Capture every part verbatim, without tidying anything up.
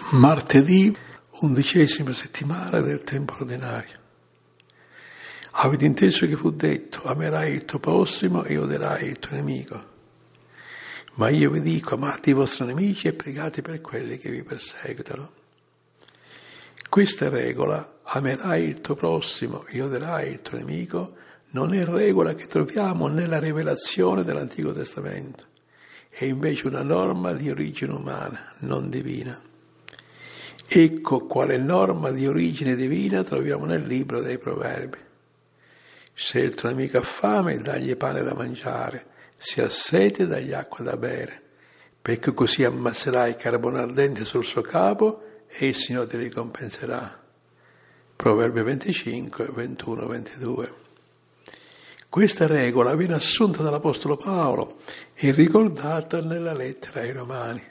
Martedì, undicesima settimana del tempo ordinario. Avete inteso che fu detto: amerai il tuo prossimo e odierai il tuo nemico. Ma io vi dico: amate i vostri nemici e pregate per quelli che vi perseguitano. Questa regola, amerai il tuo prossimo e odierai il tuo nemico, non è regola che troviamo nella rivelazione dell'Antico Testamento. È invece una norma di origine umana, non divina. Ecco quale norma di origine divina troviamo nel libro dei Proverbi. Se il tuo nemico ha fame, dagli pane da mangiare, se ha sete, dagli acqua da bere, perché così ammasserai carbone ardente sul suo capo e il Signore ti ricompenserà. Proverbi venticinque, ventuno, ventidue. Questa regola viene assunta dall'Apostolo Paolo e ricordata nella lettera ai Romani.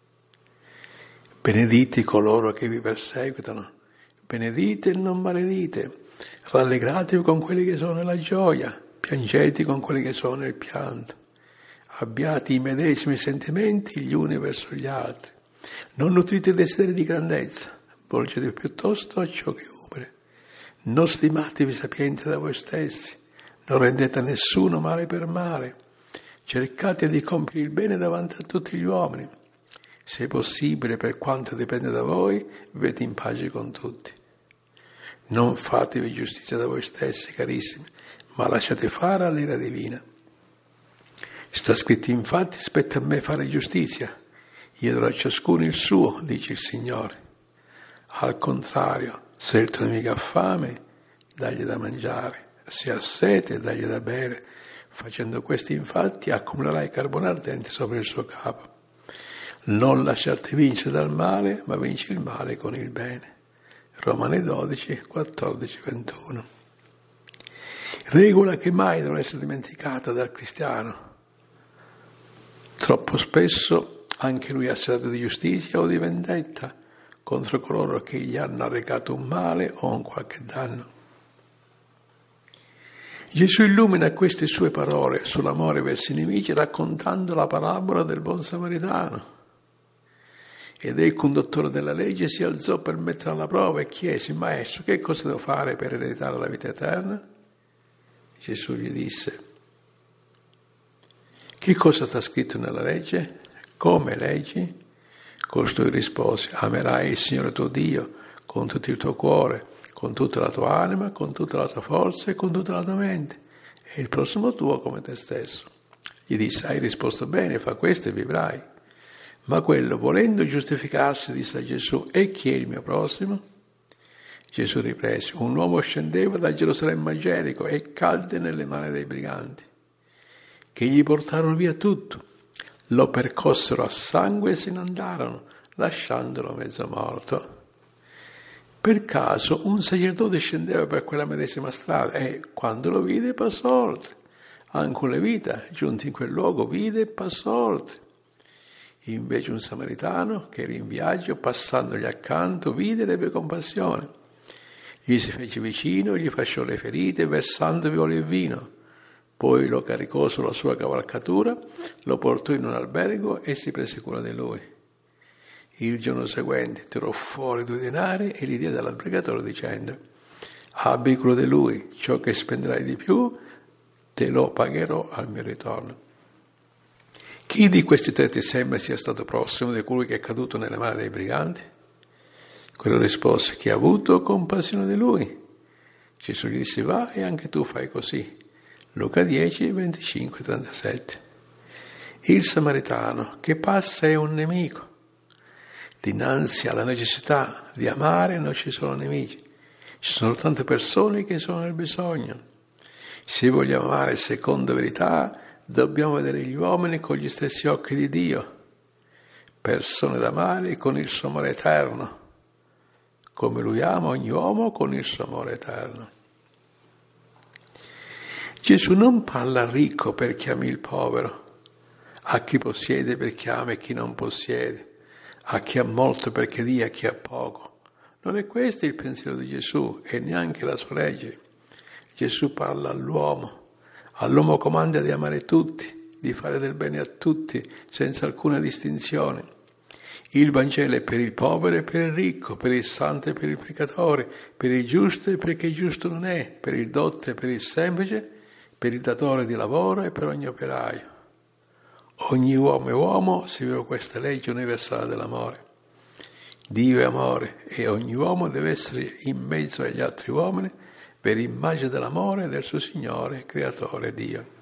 Benedite coloro che vi perseguitano, benedite e non maledite, rallegratevi con quelli che sono nella gioia, piangete con quelli che sono nel pianto, abbiate i medesimi sentimenti gli uni verso gli altri, non nutrite desideri di grandezza, volgetevi piuttosto a ciò che è umile, non stimatevi sapienti da voi stessi, non rendete a nessuno male per male, cercate di compiere il bene davanti a tutti gli uomini. Se possibile, per quanto dipende da voi, vivete in pace con tutti. Non fatevi giustizia da voi stessi, carissimi, ma lasciate fare all'ira divina. Sta scritto infatti: spetta a me fare giustizia, io darò a ciascuno il suo, dice il Signore. Al contrario, se il tuo nemico ha fame, dagli da mangiare, se ha sete, dagli da bere. Facendo questo infatti accumulerai carbone ardente sopra il suo capo. Non lasciarti vincere dal male, ma vinci il male con il bene. Romani dodici, quattordici, ventuno. Regola che mai deve essere dimenticata dal cristiano. Troppo spesso anche lui ha stato di giustizia o di vendetta contro coloro che gli hanno arrecato un male o un qualche danno. Gesù illumina queste sue parole sull'amore verso i nemici raccontando la parabola del buon samaritano. Ed il conduttore della legge si alzò per metterla alla prova e chiese: Maestro, che cosa devo fare per ereditare la vita eterna? Gesù gli disse: che cosa sta scritto nella legge? Come leggi? Costui rispose: amerai il Signore tuo Dio con tutto il tuo cuore, con tutta la tua anima, con tutta la tua forza e con tutta la tua mente, e il prossimo tuo come te stesso. Gli disse: hai risposto bene, fa questo e vivrai. Ma quello, volendo giustificarsi, disse a Gesù: e chi è il mio prossimo? Gesù riprese: un uomo scendeva da Gerusalemme a Gerico e cadde nelle mani dei briganti, che gli portarono via tutto, lo percossero a sangue e se ne andarono, lasciandolo mezzo morto. Per caso un sacerdote scendeva per quella medesima strada e, quando lo vide, passò oltre. Anche un levita, giunto in quel luogo, vide e passò oltre. Invece un samaritano, che era in viaggio, passandogli accanto, vide e ebbe compassione. Gli si fece vicino, gli fasciò le ferite, versandovi olio e vino. Poi lo caricò sulla sua cavalcatura, lo portò in un albergo e si prese cura di lui. Il giorno seguente tirò fuori due denari e li diede all'albergatore dicendo: abbi cura di lui, ciò che spenderai di più te lo pagherò al mio ritorno. Chi di questi tre ti sembra sia stato prossimo di colui che è caduto nelle mani dei briganti? Quello rispose: chi ha avuto compassione di lui. Gesù gli disse: va e anche tu fai così. Luca dieci, venticinque, trentasette. Il samaritano che passa è un nemico. Dinanzi alla necessità di amare non ci sono nemici, ci sono tante persone che sono nel bisogno. Se vogliamo amare secondo verità, dobbiamo vedere gli uomini con gli stessi occhi di Dio, persone da amare con il suo amore eterno, come Lui ama ogni uomo con il suo amore eterno. Gesù non parla al ricco perché ami il povero, a chi possiede perché ama e chi non possiede, a chi ha molto perché dia a chi ha poco. Non è questo il pensiero di Gesù e neanche la sua legge. Gesù parla all'uomo. All'uomo comanda di amare tutti, di fare del bene a tutti, senza alcuna distinzione. Il Vangelo è per il povero e per il ricco, per il santo e per il peccatore, per il giusto e per chi giusto non è, per il dotto e per il semplice, per il datore di lavoro e per ogni operaio. Ogni uomo e uomo segue questa legge universale dell'amore. Dio è amore e ogni uomo deve essere in mezzo agli altri uomini per immagine dell'amore del suo Signore, Creatore Dio.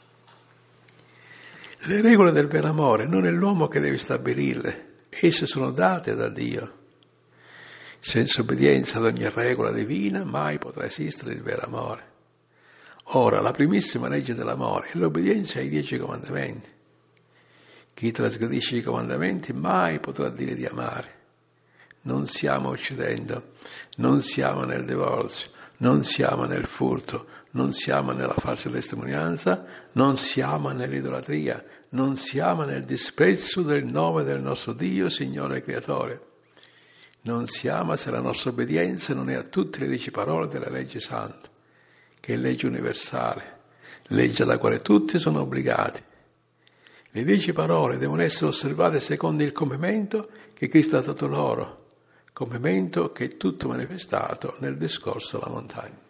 Le regole del vero amore non è l'uomo che deve stabilirle, esse sono date da Dio. Senza obbedienza ad ogni regola divina mai potrà esistere il vero amore. Ora, la primissima legge dell'amore è l'obbedienza ai dieci comandamenti. Chi trasgredisce i comandamenti mai potrà dire di amare. Non stiamo uccidendo, non siamo nel divorzio, non siamo nel furto, non siamo nella falsa testimonianza, non siamo nell'idolatria, non siamo nel disprezzo del nome del nostro Dio, Signore e Creatore. Non siamo se la nostra obbedienza non è a tutte le dieci parole della legge santa, che è legge universale, legge alla quale tutti sono obbligati. Le dieci parole devono essere osservate secondo il compimento che Cristo ha dato loro, compimento che è tutto manifestato nel discorso alla montagna.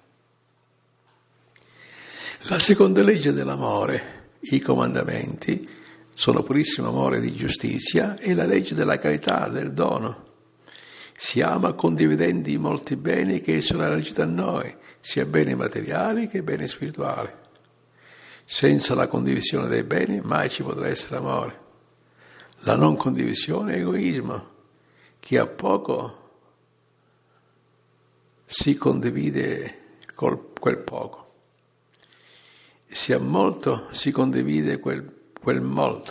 La seconda legge dell'amore, i comandamenti, sono purissimo amore di giustizia e la legge della carità, del dono. Si ama condividendo i molti beni che sono elargiti a noi, sia beni materiali che beni spirituali. Senza la condivisione dei beni mai ci potrà essere amore. La non condivisione è egoismo. Chi ha poco si condivide col, quel poco. Si ha molto si condivide quel, quel molto.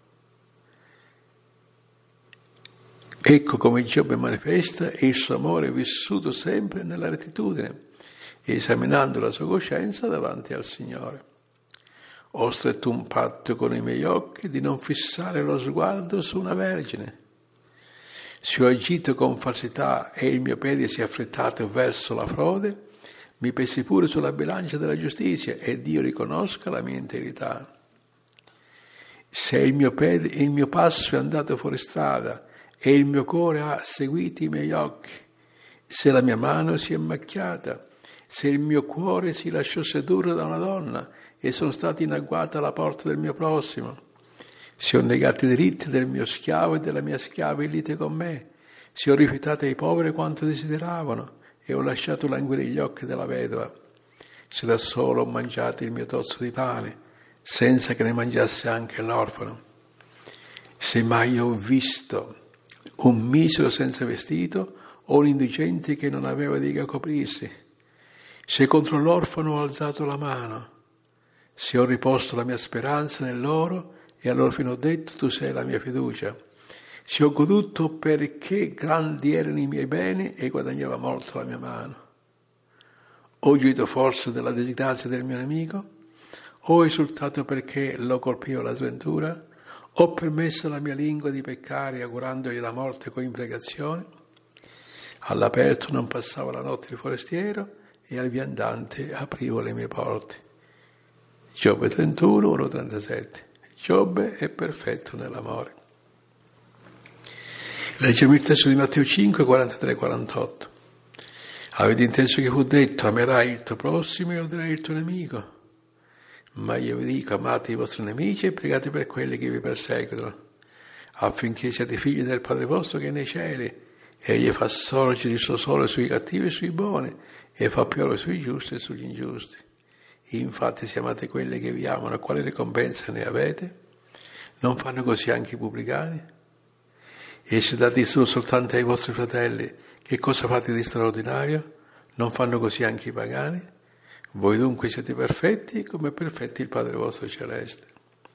Ecco come Giobbe manifesta il suo amore vissuto sempre nella rettitudine, esaminando la sua coscienza davanti al Signore. Ho stretto un patto con i miei occhi di non fissare lo sguardo su una vergine. Se ho agito con falsità e il mio piede si è affrettato verso la frode, mi pesi pure sulla bilancia della giustizia e Dio riconosca la mia integrità. Se il mio, piede, il mio passo è andato fuori strada e il mio cuore ha seguito i miei occhi, se la mia mano si è macchiata, se il mio cuore si lasciò sedurre da una donna e sono stato in agguato alla porta del mio prossimo, se ho negato i diritti del mio schiavo e della mia schiava in lite con me, se ho rifiutato ai poveri quanto desideravano e ho lasciato languire gli occhi della vedova, se da solo ho mangiato il mio tozzo di pane, senza che ne mangiasse anche l'orfano, se mai ho visto un misero senza vestito o un indigente che non aveva di che coprirsi, se contro l'orfano ho alzato la mano, se ho riposto la mia speranza nell'oro e allora fino ho detto tu sei la mia fiducia, se ho goduto perché grandi erano i miei beni e guadagnava molto la mia mano. Ho gioito forse della disgrazia del mio nemico? Ho esultato perché lo colpiva la sventura? Ho permesso alla mia lingua di peccare augurandogli la morte con imprecazione? All'aperto non passavo la notte il forestiero e al viandante aprivo le mie porte. Giobbe trentuno, uno trentasette. Giobbe è perfetto nell'amore. Leggiamo il testo di Matteo cinque, quarantatré quarantotto. Avete inteso che fu detto, amerai il tuo prossimo e odierai il tuo nemico. Ma io vi dico, amate i vostri nemici e pregate per quelli che vi perseguitano, affinché siate figli del Padre vostro che è nei cieli. Egli fa sorgere il suo sole sui cattivi e sui buoni, e fa piovere sui giusti e sugli ingiusti. Infatti se amate quelli che vi amano, quale ricompensa ne avete? Non fanno così anche i pubblicani? E se date il solo soltanto ai vostri fratelli, che cosa fate di straordinario? Non fanno così anche i pagani? Voi dunque siete perfetti come è perfetti il Padre vostro celeste.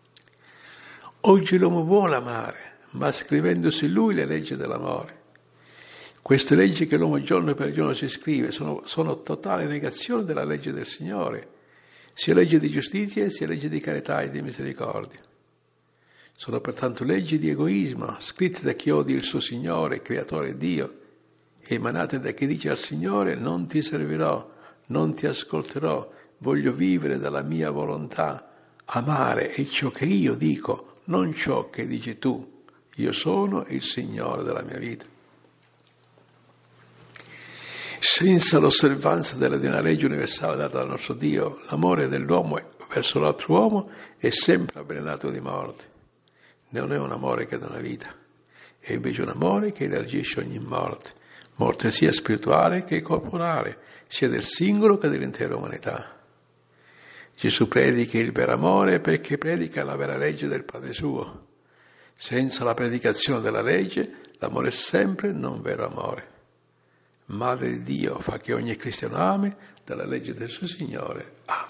Oggi l'uomo vuole amare, ma scrivendosi lui le leggi dell'amore. Queste leggi che l'uomo giorno per giorno si scrive sono, sono totale negazione della legge del Signore, sia legge di giustizia sia legge di carità e di misericordia. Sono pertanto leggi di egoismo, scritte da chi odia il suo Signore, Creatore Dio, emanate da chi dice al Signore non ti servirò, non ti ascolterò, voglio vivere dalla mia volontà, amare è ciò che io dico, non ciò che dici tu. Io sono il Signore della mia vita. Senza l'osservanza della divina legge universale data dal nostro Dio, l'amore dell'uomo verso l'altro uomo è sempre avvelenato di morte. Non è un amore che dà vita, è invece un amore che elargisce ogni morte, morte sia spirituale che corporale, sia del singolo che dell'intera umanità. Gesù predica il vero amore perché predica la vera legge del Padre suo. Senza la predicazione della legge, l'amore è sempre non vero amore. Madre di Dio fa che ogni cristiano ami dalla legge del suo Signore. Amen.